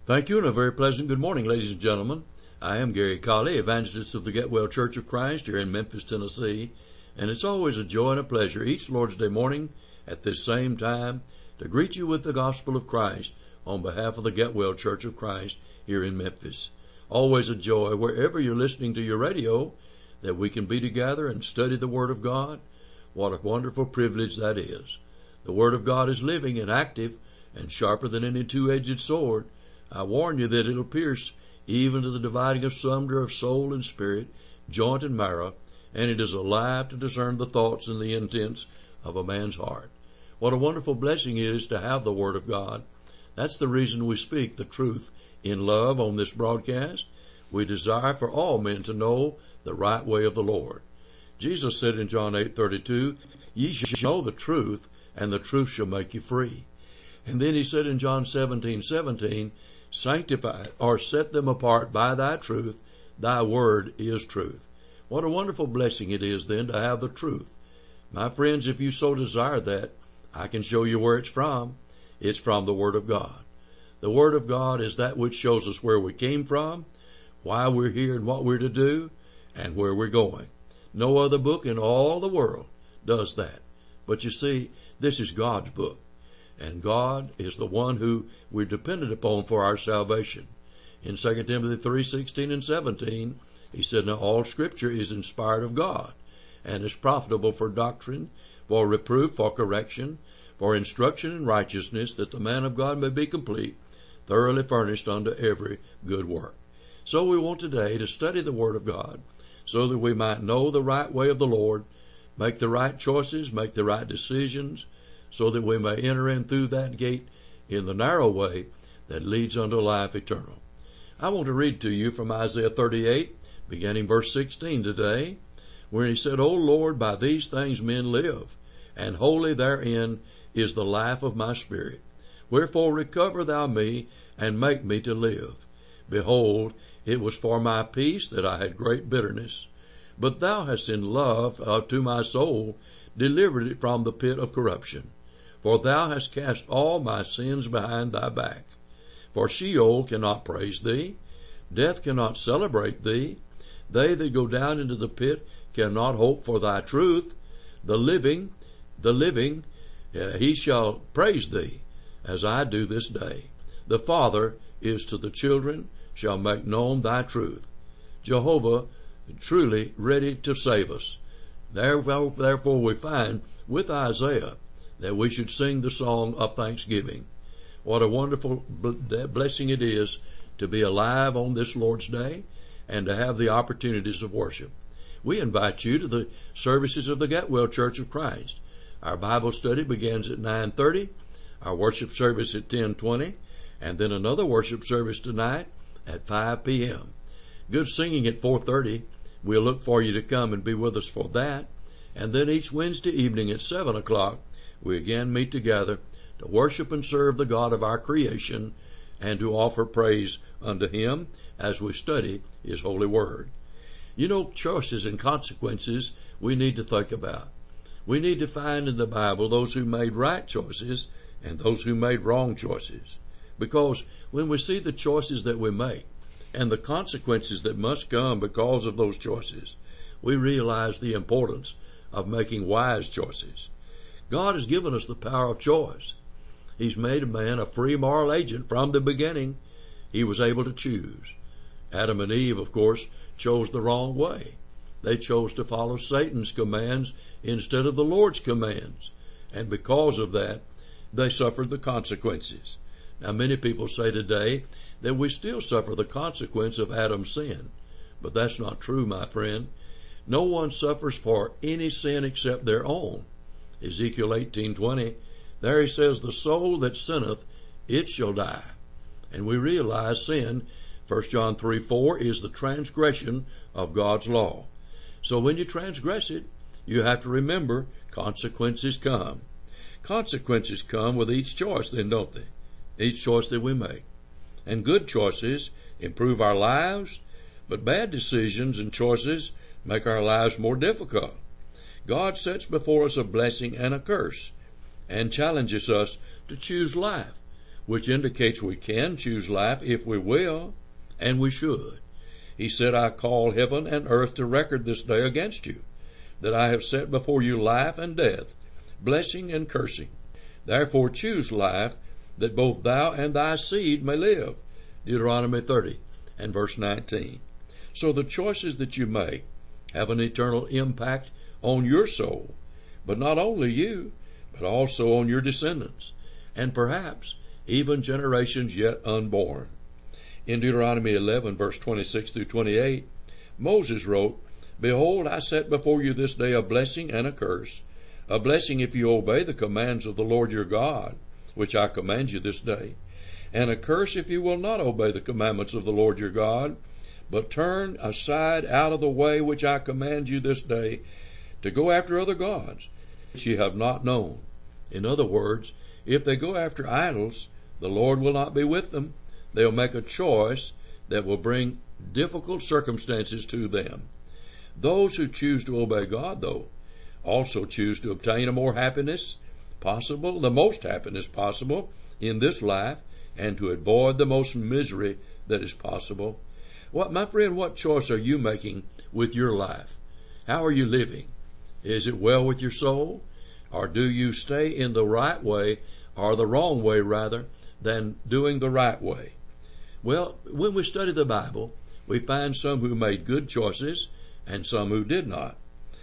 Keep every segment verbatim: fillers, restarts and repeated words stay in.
Thank you, and a very pleasant good morning, ladies and gentlemen. I am Gary Colley, evangelist of the Get Well Church of Christ here in Memphis, Tennessee, and it's always a joy and a pleasure each Lord's Day morning at this same time to greet you with the gospel of Christ on behalf of the Get Well Church of Christ here in Memphis. Always a joy wherever you're listening to your radio that we can be together and study the Word of God. What a wonderful privilege that is. The Word of God is living and active and sharper than any two-edged sword. I warn you that it'll pierce even to the dividing asunder of soul and spirit, joint and marrow, and it is alive to discern the thoughts and the intents of a man's heart. What a wonderful blessing it is to have the Word of God. That's the reason we speak the truth in love on this broadcast. We desire for all men to know the right way of the Lord. Jesus said in John eight thirty-two, "Ye shall know the truth, and the truth shall make you free." And then he said in John seventeen seventeen, "Sanctify or set them apart by thy truth. Thy word is truth." What a wonderful blessing it is then to have the truth. My friends, if you so desire that, I can show you where it's from. It's from the Word of God. The Word of God is that which shows us where we came from, why we're here and what we're to do, and where we're going. No other book in all the world does that. But you see, this is God's book. And God is the one who we're dependent upon for our salvation. In Second Timothy three sixteen and seventeen, he said, "Now all Scripture is inspired of God, and is profitable for doctrine, for reproof, for correction, for instruction in righteousness, that the man of God may be complete, thoroughly furnished unto every good work." So we want today to study the Word of God, so that we might know the right way of the Lord, make the right choices, make the right decisions, so that we may enter in through that gate in the narrow way that leads unto life eternal. I want to read to you from Isaiah thirty-eight, beginning verse sixteen today, where he said, "O Lord, by these things men live, and wholly therein is the life of my spirit. Wherefore recover thou me, and make me to live. Behold, it was for my peace that I had great bitterness. But thou hast in love uh, to my soul delivered it from the pit of corruption. For thou hast cast all my sins behind thy back. For Sheol cannot praise thee, death cannot celebrate thee. They that go down into the pit cannot hope for thy truth. The living, the living, uh, he shall praise thee, as I do this day. The Father is to the children, shall make known thy truth." Jehovah truly ready to save us. Therefore, therefore we find with Isaiah that we should sing the song of thanksgiving. What a wonderful blessing it is to be alive on this Lord's Day and to have the opportunities of worship. We invite you to the services of the Get Well Church of Christ. Our Bible study begins at nine thirty, our worship service at ten twenty, and then another worship service tonight at five p.m. Good singing at four thirty. We'll look for you to come and be with us for that. And then each Wednesday evening at seven o'clock, we again meet together to worship and serve the God of our creation and to offer praise unto Him as we study His holy word. You know, choices and consequences we need to think about. We need to find in the Bible those who made right choices and those who made wrong choices. Because when we see the choices that we make and the consequences that must come because of those choices, we realize the importance of making wise choices. God has given us the power of choice. He's made a man a free moral agent from the beginning. He was able to choose. Adam and Eve, of course, chose the wrong way. They chose to follow Satan's commands instead of the Lord's commands. And because of that, they suffered the consequences. Now, many people say today that we still suffer the consequence of Adam's sin. But that's not true, my friend. No one suffers for any sin except their own. Ezekiel eighteen twenty, there he says, "The soul that sinneth, it shall die." And we realize sin, First John three four, is the transgression of God's law. So when you transgress it, you have to remember consequences come. Consequences come with each choice then, don't they? Each choice that we make. And good choices improve our lives, but bad decisions and choices make our lives more difficult. God sets before us a blessing and a curse and challenges us to choose life. which indicates we can choose life if we will, and we should. He said, I call heaven and earth to record this day against you, that I have set before you life and death, blessing and cursing. Therefore choose life, that both thou and thy seed may live. Deuteronomy thirty and verse nineteen. So the choices that you make have an eternal impact on your soul, but not only you, but also on your descendants, and perhaps even generations yet unborn. In Deuteronomy eleven, verse twenty-six through twenty-eight, Moses wrote, Behold, I set before you this day a blessing and a curse, a blessing if you obey the commands of the Lord your God, which I command you this day, and a curse if you will not obey the commandments of the Lord your God, but turn aside out of the way which I command you this day, to go after other gods, which ye have not known. In other words, if they go after idols, the Lord will not be with them. They'll make a choice that will bring difficult circumstances to them. Those who choose to obey God, though, also choose to obtain a more happiness possible, the most happiness possible in this life, and to avoid the most misery that is possible. What, my friend, what choice are you making with your life? How are you living? Is it well with your soul? Or do you stay in the right way, or the wrong way rather, than doing the right way? Well, when we study the Bible, we find some who made good choices and some who did not.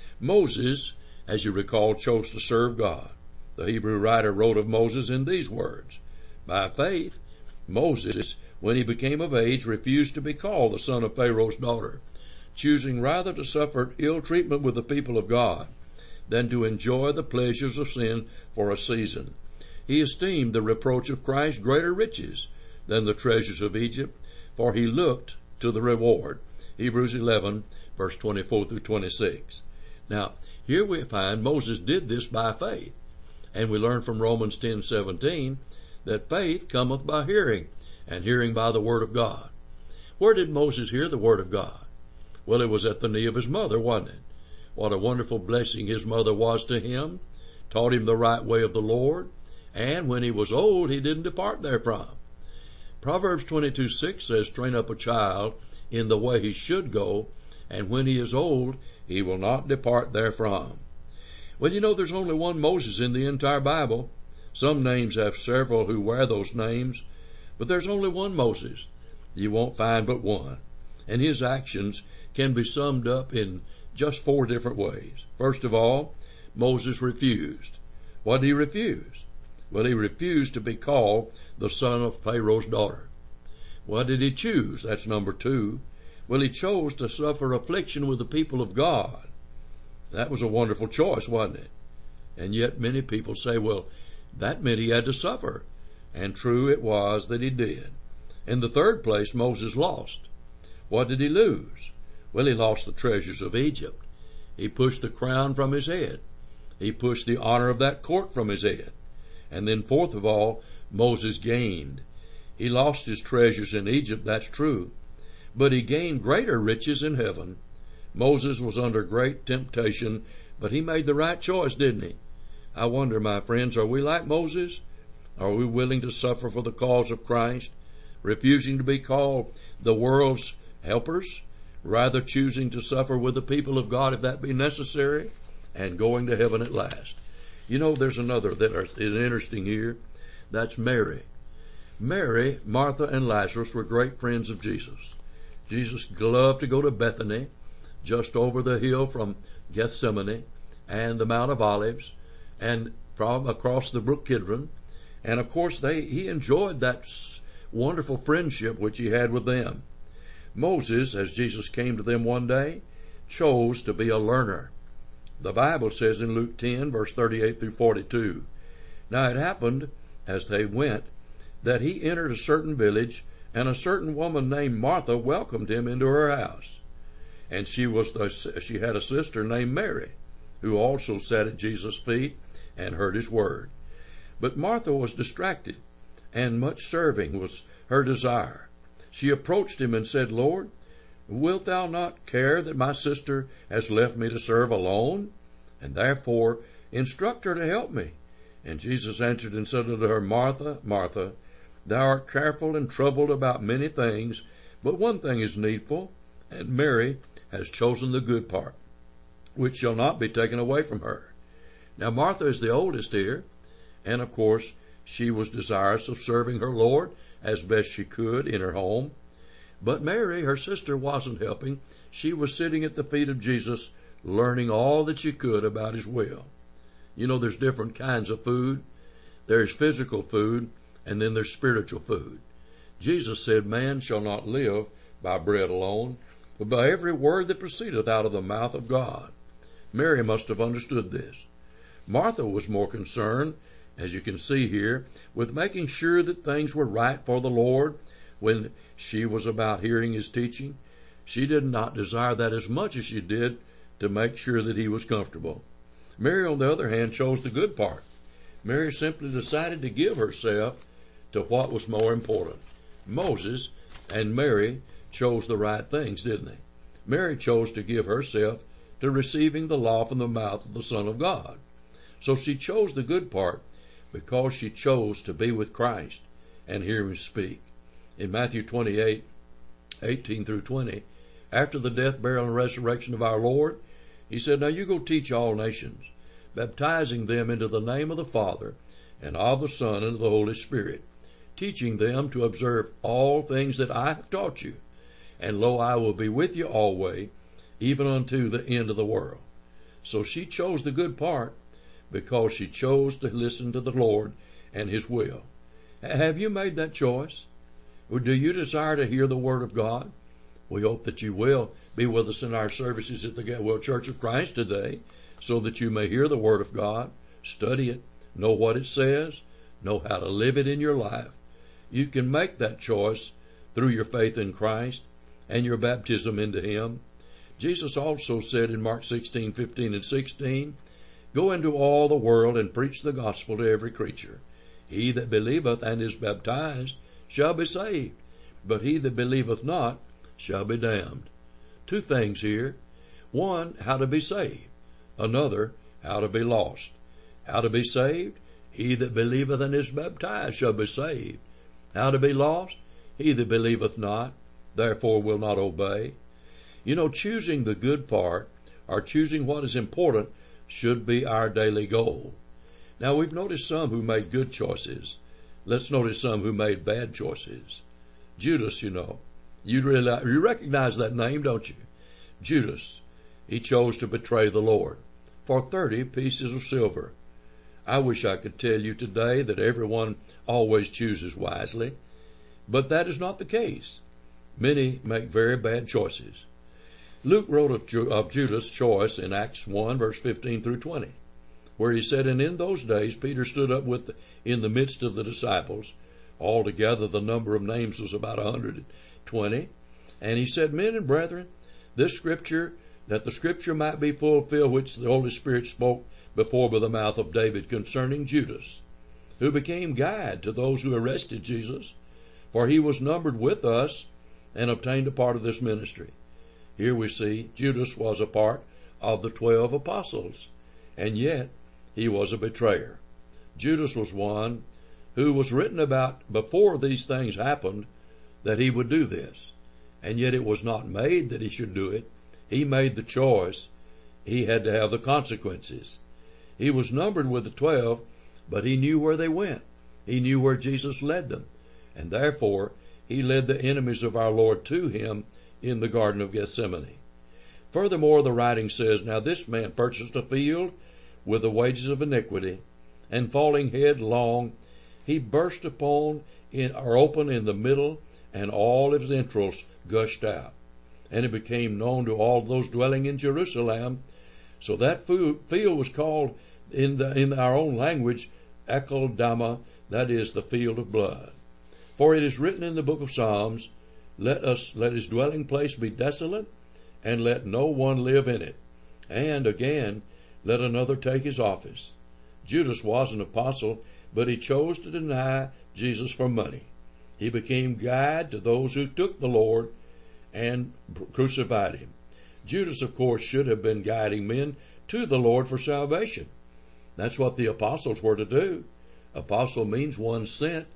Moses, as you recall, chose to serve God. The Hebrew writer wrote of Moses in these words, By faith, Moses, when he became of age, refused to be called the son of Pharaoh's daughter, choosing rather to suffer ill treatment with the people of God than to enjoy the pleasures of sin for a season. He esteemed the reproach of Christ greater riches than the treasures of Egypt, for he looked to the reward. Hebrews eleven, verse twenty-four through twenty-six. Now, here we find Moses did this by faith, and we learn from Romans ten seventeen that faith cometh by hearing, and hearing by the word of God. Where did Moses hear the word of God? Well, it was at the knee of his mother, wasn't it? What a wonderful blessing his mother was to him, taught him the right way of the Lord, and when he was old, he didn't depart therefrom. Proverbs twenty-two six says, Train up a child in the way he should go, and when he is old, he will not depart therefrom. Well, you know, there's only one Moses in the entire Bible. Some names have several who wear those names, but there's only one Moses. You won't find but one. And his actions can be summed up in just four different ways. First of all, Moses refused. What did he refuse? Well, he refused to be called the son of Pharaoh's daughter. What did he choose? That's number two. Well, he chose to suffer affliction with the people of God. That was a wonderful choice, wasn't it? And yet many people say, well, that meant he had to suffer. And true it was that he did. In the third place, Moses lost. What did he lose? Well, he lost the treasures of Egypt. He pushed the crown from his head. He pushed the honor of that court from his head. And then fourth of all, Moses gained. He lost his treasures in Egypt, that's true, but he gained greater riches in heaven. Moses was under great temptation, but he made the right choice, didn't he? I wonder, my friends, are we like Moses? Are we willing to suffer for the cause of Christ, refusing to be called the world's helpers, rather choosing to suffer with the people of God if that be necessary, and going to heaven at last? You know, there's another that is interesting here. That's Mary. Mary, Martha, and Lazarus were great friends of Jesus. Jesus loved to go to Bethany, just over the hill from Gethsemane and the Mount of Olives, and from across the brook Kidron. And of course, they he enjoyed that wonderful friendship which he had with them. Moses, as Jesus came to them one day, chose to be a learner. The Bible says in Luke ten, verse thirty-eight through forty-two, Now it happened, as they went, that he entered a certain village, and a certain woman named Martha welcomed him into her house. And she was the, she had a sister named Mary, who also sat at Jesus' feet and heard his word. But Martha was distracted, and much serving was her desire. She approached him and said, Lord, wilt thou not care that my sister has left me to serve alone? And therefore instruct her to help me. And Jesus answered and said unto her, Martha, Martha, Thou art careful and troubled about many things, but one thing is needful, and Mary has chosen the good part, which shall not be taken away from her. Now Martha is the oldest here, and of course she was desirous of serving her Lord as best she could in her home. But Mary, her sister, wasn't helping. She was sitting at the feet of Jesus, learning all that she could about his will. You know, there's different kinds of food. There's physical food, and then there's spiritual food. Jesus said, man shall not live by bread alone, but by every word that proceedeth out of the mouth of God. Mary must have understood this. Martha was more concerned, as you can see here, with making sure that things were right for the Lord when she was about hearing his teaching. She did not desire that as much as she did to make sure that he was comfortable. Mary, on the other hand, chose the good part. Mary simply decided to give herself to what was more important. Moses and Mary chose the right things, didn't they? Mary chose to give herself to receiving the law from the mouth of the Son of God. So she chose the good part because she chose to be with Christ and hear him speak. In Matthew twenty-eight, eighteen through twenty, after the death, burial, and resurrection of our Lord, he said, now you go teach all nations, baptizing them into the name of the Father and of the Son and of the Holy Spirit, teaching them to observe all things that I have taught you. And lo, I will be with you always, even unto the end of the world. So she chose the good part because she chose to listen to the Lord and his will. Have you made that choice? Or do you desire to hear the word of God? We hope that you will be with us in our services at the Getwell Church of Christ today, so that you may hear the word of God, study it, know what it says, know how to live it in your life. You can make that choice through your faith in Christ and your baptism into him. Jesus also said in Mark sixteen, fifteen and sixteen, go into all the world and preach the gospel to every creature. He that believeth and is baptized shall be saved, but he that believeth not shall be damned. Two things here. One, how to be saved. Another, how to be lost. How to be saved? He that believeth and is baptized shall be saved. How to be lost? He that believeth not, therefore will not obey. You know, choosing the good part, or choosing what is important, should be our daily goal. Now, we've noticed some who made good choices. Let's notice some who made bad choices. Judas, you know. You realize, you recognize that name, don't you? Judas. He chose to betray the Lord for thirty pieces of silver. I wish I could tell you today that everyone always chooses wisely, but that is not the case. Many make very bad choices. Luke wrote of, Ju- of Judas' choice in Acts one, verse fifteen through twenty, where he said, and in those days Peter stood up with the, in the midst of the disciples. Altogether the number of names was about one hundred twenty. And he said, men and brethren, this scripture, that the scripture might be fulfilled, which the Holy Spirit spoke before by the mouth of David concerning Judas, who became guide to those who arrested Jesus, for he was numbered with us and obtained a part of this ministry. Here we see Judas was a part of the twelve apostles, and yet he was a betrayer. Judas was one who was written about before these things happened that he would do this, and yet it was not made that he should do it. He made the choice. He had to have the consequences. He was numbered with the twelve, but he knew where they went. He knew where Jesus led them, and therefore he led the enemies of our Lord to him in the Garden of Gethsemane. Furthermore, the writing says, now this man purchased a field with the wages of iniquity, and falling headlong, he burst upon in, or open in the middle, and all of his entrails gushed out. And it became known to all those dwelling in Jerusalem. So that field was called in the, in our own language, Akeldama, that is the field of blood. For it is written in the book of Psalms, let us, let his dwelling place be desolate, and let no one live in it. And again, let another take his office. Judas was an apostle, but he chose to deny Jesus for money. He became guide to those who took the Lord and crucified him. Judas, of course, should have been guiding men to the Lord for salvation. That's what the apostles were to do. Apostle means one sent.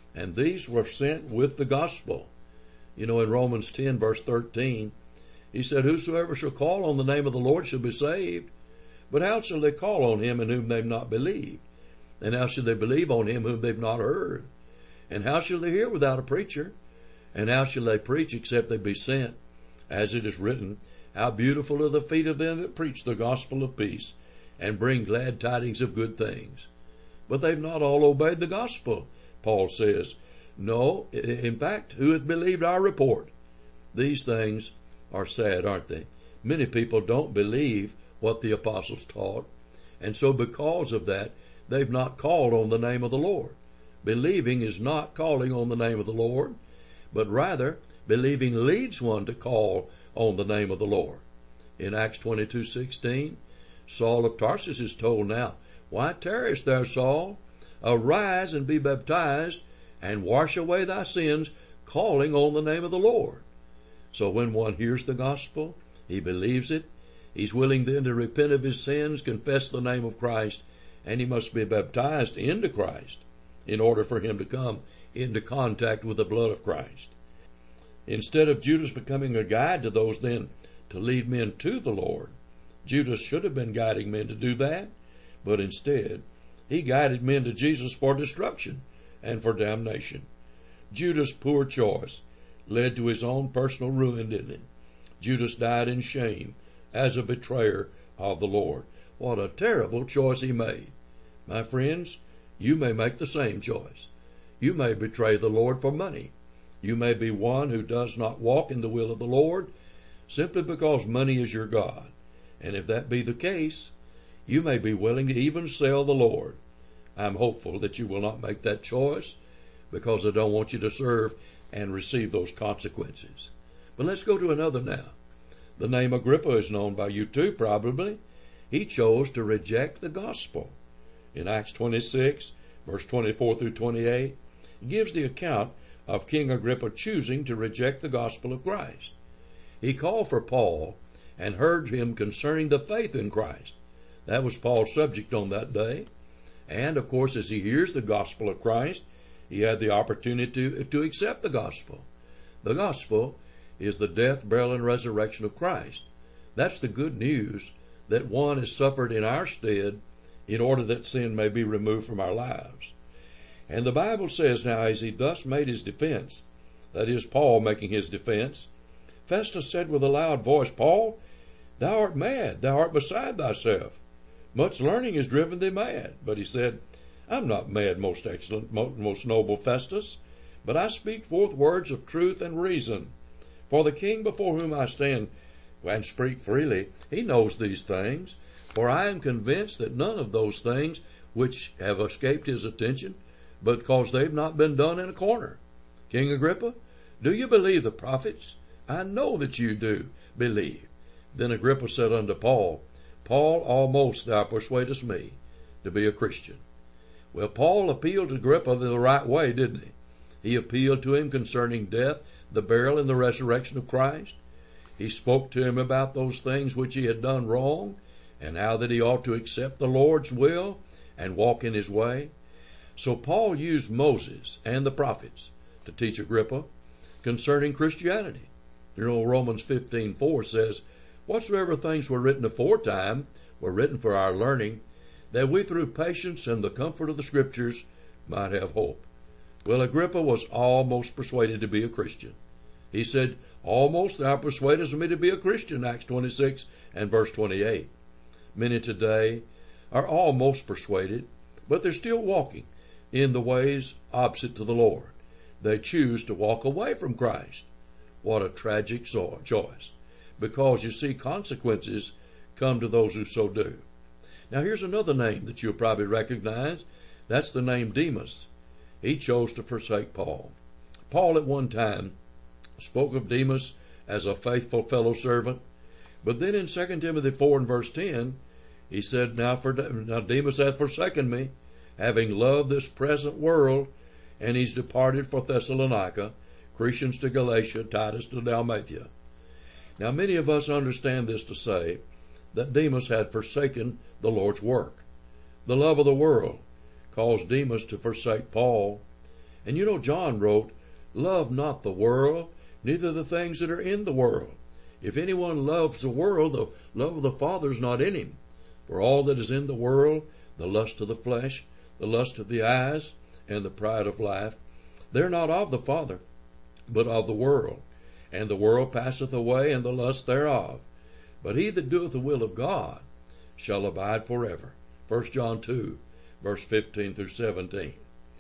and these were sent with the gospel. You know, in Romans ten, verse thirteen, he said, whosoever shall call on the name of the Lord shall be saved. But how shall they call on him in whom they've not believed? And how shall they believe on him whom they've not heard? And how shall they hear without a preacher? And how shall they preach except they be sent? As it is written, how beautiful are the feet of them that preach the gospel of peace, and bring glad tidings of good things. But they've not all obeyed the gospel, Paul says. No, in fact, who hath believed our report? These things are sad, aren't they? Many people don't believe what the apostles taught, and so because of that, they've not called on the name of the Lord. Believing is not calling on the name of the Lord, but rather believing leads one to call on the name of the Lord. In Acts twenty-two sixteen, Saul of Tarsus is told now, why tarriest thou, Saul? Arise and be baptized, and wash away thy sins, calling on the name of the Lord. So when one hears the gospel, he believes it, he's willing then to repent of his sins, confess the name of Christ, and he must be baptized into Christ in order for him to come into contact with the blood of Christ. Instead of Judas becoming a guide to those then to lead men to the Lord, Judas should have been guiding men to do that, but instead he guided men to Jesus for destruction and for damnation. Judas' poor choice led to his own personal ruin, didn't it? Judas died in shame as a betrayer of the Lord. What a terrible choice he made. My friends, you may make the same choice. You may betray the Lord for money. You may be one who does not walk in the will of the Lord simply because money is your God. And if that be the case, you may be willing to even sell the Lord. I'm hopeful that you will not make that choice because I don't want you to serve and receive those consequences. But let's go to another now. The name Agrippa is known by you too, probably. He chose to reject the gospel. In Acts twenty-six, verse twenty-four through twenty-eight, it gives the account of King Agrippa choosing to reject the gospel of Christ. He called for Paul and heard him concerning the faith in Christ. That was Paul's subject on that day. And, of course, as he hears the gospel of Christ, he had the opportunity to, to accept the gospel. The gospel is the death, burial, and resurrection of Christ. That's the good news that one has suffered in our stead in order that sin may be removed from our lives. And the Bible says now, as he thus made his defense, that is Paul making his defense, Festus said with a loud voice, Paul, thou art mad, thou art beside thyself. Much learning has driven thee mad. But he said, I'm not mad, most excellent, most noble Festus, but I speak forth words of truth and reason. For the king before whom I stand and speak freely, he knows these things. For I am convinced that none of those things which have escaped his attention, but because they've not been done in a corner. King Agrippa, do you believe the prophets? I know that you do believe. Then Agrippa said unto Paul, Paul, almost thou persuadest me to be a Christian. Well, Paul appealed to Agrippa the right way, didn't he? He appealed to him concerning death, the burial, and the resurrection of Christ. He spoke to him about those things which he had done wrong, and how that he ought to accept the Lord's will and walk in his way. So Paul used Moses and the prophets to teach Agrippa concerning Christianity. You know, Romans fifteen four says, whatsoever things were written aforetime were written for our learning, that we through patience and the comfort of the Scriptures might have hope. Well, Agrippa was almost persuaded to be a Christian. He said, almost thou persuadest me to be a Christian, Acts twenty-six and verse twenty-eight. Many today are almost persuaded, but they're still walking in the ways opposite to the Lord. They choose to walk away from Christ. What a tragic choice. Because, you see, consequences come to those who so do. Now, here's another name that you'll probably recognize. That's the name Demas. He chose to forsake Paul. Paul at one time spoke of Demas as a faithful fellow servant, but then in Second Timothy four and verse ten, he said, Now, for, now Demas hath forsaken me, having loved this present world, and he's departed for Thessalonica, Crescens to Galatia, Titus to Dalmatia. Now, many of us understand this to say that Demas had forsaken the Lord's work. The love of the world caused Demas to forsake Paul, And you know, John wrote, love not the world, neither the things that are in the world. If anyone loves the world, the love of the Father is not in him. For all that is in the world, the lust of the flesh, the lust of the eyes, and the pride of life, they're not of the Father, but of the world. And the world passeth away, and the lust thereof. But he that doeth the will of God shall abide forever. First John two, verse fifteen through seventeen.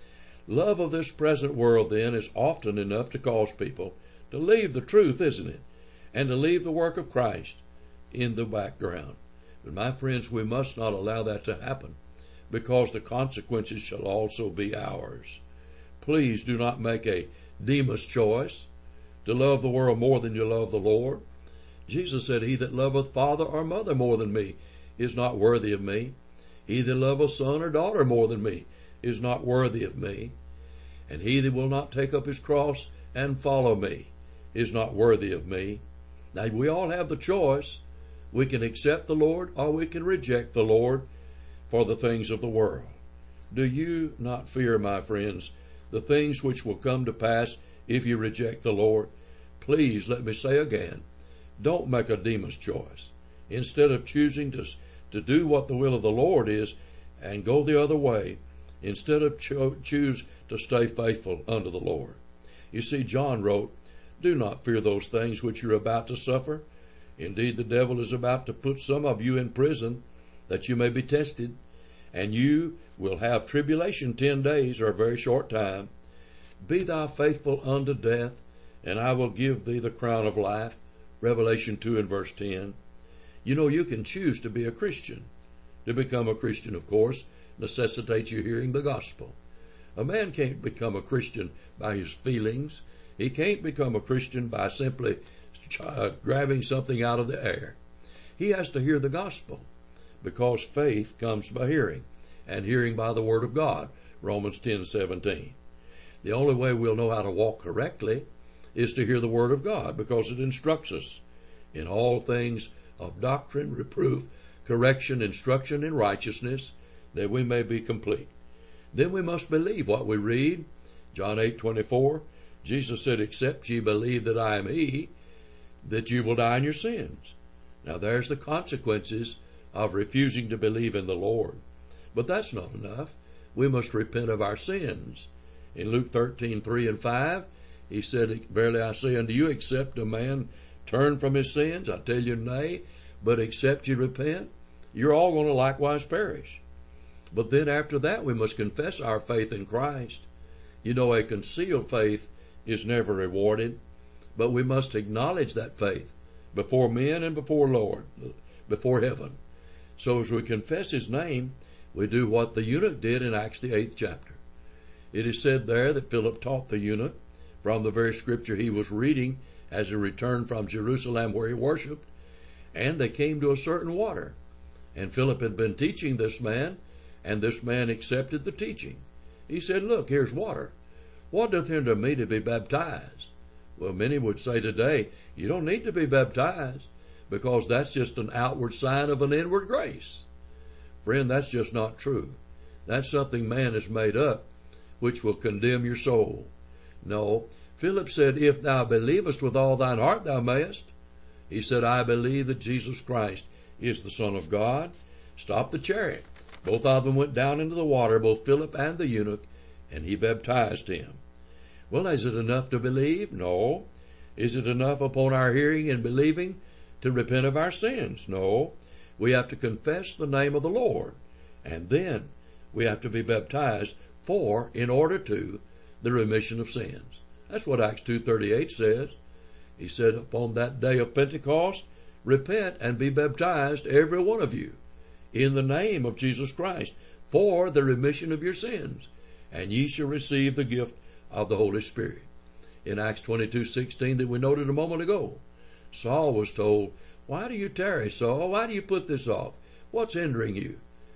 Love of this present world, then, is often enough to cause people to leave the truth, isn't it? And to leave the work of Christ in the background. But my friends, we must not allow that to happen, because the consequences shall also be ours. Please do not make a Demas choice to love the world more than you love the Lord. Jesus said, he that loveth father or mother more than me is not worthy of me. He that loveth son or daughter more than me is not worthy of me. And he that will not take up his cross and follow me is not worthy of me. Now, we all have the choice. We can accept the Lord or we can reject the Lord for the things of the world. Do you not fear, my friends, the things which will come to pass if you reject the Lord? Please, let me say again, don't make a Demas choice. Instead of choosing to, to do what the will of the Lord is and go the other way, instead of cho- choose to stay faithful unto the Lord. You see, John wrote, do not fear those things which you're about to suffer. Indeed, the devil is about to put some of you in prison, that you may be tested, and you will have tribulation ten days, or a very short time. Be thou faithful unto death, and I will give thee the crown of life. Revelation two and verse ten. You know, you can choose to be a Christian. To become a Christian, of course, necessitates you hearing the gospel. A man can't become a Christian by his feelings. He can't become a Christian by simply uh, grabbing something out of the air. He has to hear the gospel, because faith comes by hearing, and hearing by the word of God. Romans ten seventeen. The only way we'll know how to walk correctly is to hear the word of God, because it instructs us in all things of doctrine, reproof, correction, instruction in righteousness, that we may be complete. Then we must believe what we read. John eight twenty-four, Jesus said, except ye believe that I am he, that you will die in your sins. Now there's the consequences of refusing to believe in the Lord. But that's not enough. We must repent of our sins. In Luke thirteen three and five, he said, verily I say unto you, except a man turn from his sins, I tell you nay, but except you repent, you're all going to likewise perish. But then after that, we must confess our faith in Christ. You know, a concealed faith is never rewarded, but we must acknowledge that faith before men and before Lord, before heaven. So as we confess his name, we do what the eunuch did in Acts the eighth chapter. It is said there that Philip taught the eunuch from the very scripture he was reading as he returned from Jerusalem where he worshipped, and they came to a certain water. And Philip had been teaching this man, and this man accepted the teaching. He said, look, here's water. What doth hinder me to be baptized? Well, many would say today, you don't need to be baptized, because that's just an outward sign of an inward grace. Friend, that's just not true. That's something man has made up, which will condemn your soul. No, Philip said, if thou believest with all thine heart, thou mayest. He said, I believe that Jesus Christ is the Son of God. Stop the chariot. Both of them went down into the water, both Philip and the eunuch, and he baptized him. Well, is it enough to believe? No. Is it enough upon our hearing and believing to repent of our sins? No. We have to confess the name of the Lord, and then we have to be baptized for, in order to, the remission of sins. That's what Acts two thirty-eight says. He said, upon that day of Pentecost, repent and be baptized, every one of you, in the name of Jesus Christ, for the remission of your sins, and ye shall receive the gift of the Holy Spirit. In Acts twenty-two sixteen that we noted a moment ago, Saul was told, why do you tarry, Saul? Why do you put this off? What's hindering you?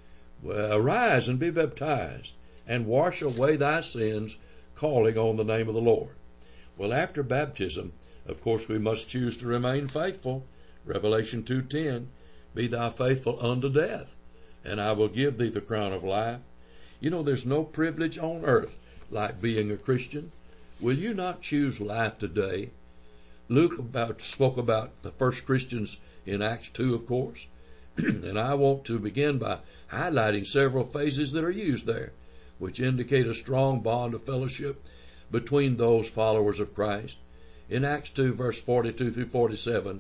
Well, arise and be baptized, and wash away thy sins, calling on the name of the Lord. Well, after baptism, of course, we must choose to remain faithful. Revelation two ten, be thou faithful unto death, and I will give thee the crown of life. You know, there's no privilege on earth like being a Christian? Will you not choose life today? Luke about spoke about the first Christians in Acts two, of course, and I want to begin by highlighting several phases that are used there, which indicate a strong bond of fellowship between those followers of Christ. In Acts two, verse forty-two through forty-seven,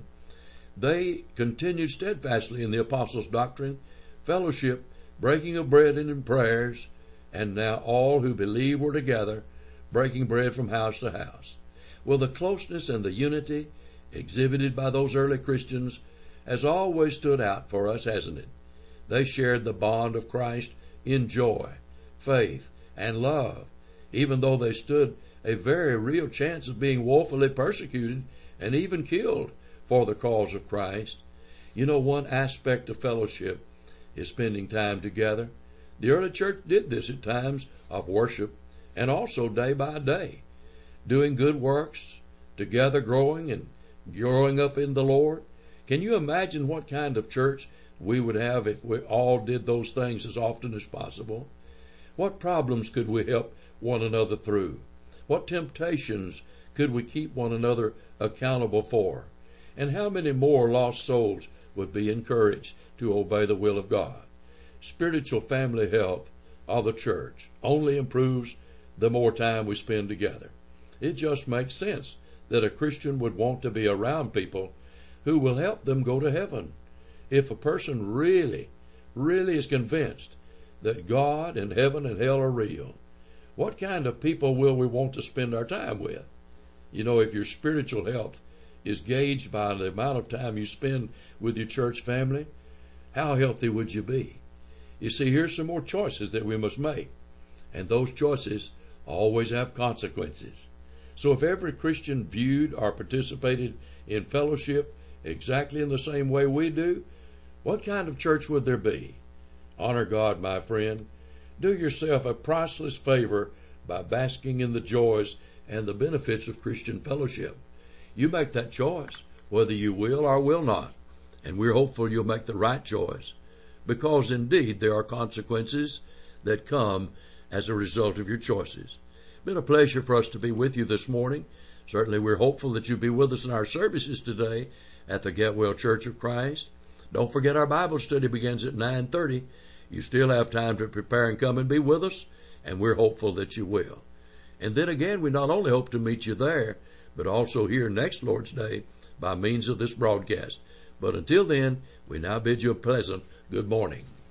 they continued steadfastly in the apostles' doctrine, fellowship, breaking of bread, and in prayers, and now all who believe were together, breaking bread from house to house. Well, the closeness and the unity exhibited by those early Christians has always stood out for us, hasn't it? They shared the bond of Christ in joy, faith, and love, even though they stood a very real chance of being woefully persecuted and even killed for the cause of Christ. You know, one aspect of fellowship is spending time together. The early church did this at times of worship and also day by day, doing good works, together growing and growing up in the Lord. Can you imagine what kind of church we would have if we all did those things as often as possible? What problems could we help one another through? What temptations could we keep one another accountable for? And how many more lost souls would be encouraged to obey the will of God? Spiritual family health of the church only improves the more time we spend together. It just makes sense that a Christian would want to be around people who will help them go to heaven. If a person really, really is convinced that God and heaven and hell are real, what kind of people will we want to spend our time with? You know, if your spiritual health is gauged by the amount of time you spend with your church family, how healthy would you be? You see, here's some more choices that we must make, and those choices always have consequences. So if every Christian viewed or participated in fellowship exactly in the same way we do, what kind of church would there be? Honor God, my friend. Do yourself a priceless favor by basking in the joys and the benefits of Christian fellowship. You make that choice, whether you will or will not, and we're hopeful you'll make the right choice, because indeed there are consequences that come as a result of your choices. It's been a pleasure for us to be with you this morning. Certainly we're hopeful that you'll be with us in our services today at the Get Well Church of Christ. Don't forget our Bible study begins at nine thirty. You still have time to prepare and come and be with us, and we're hopeful that you will. And then again, we not only hope to meet you there, but also here next Lord's Day by means of this broadcast. But until then, we now bid you a pleasant good morning.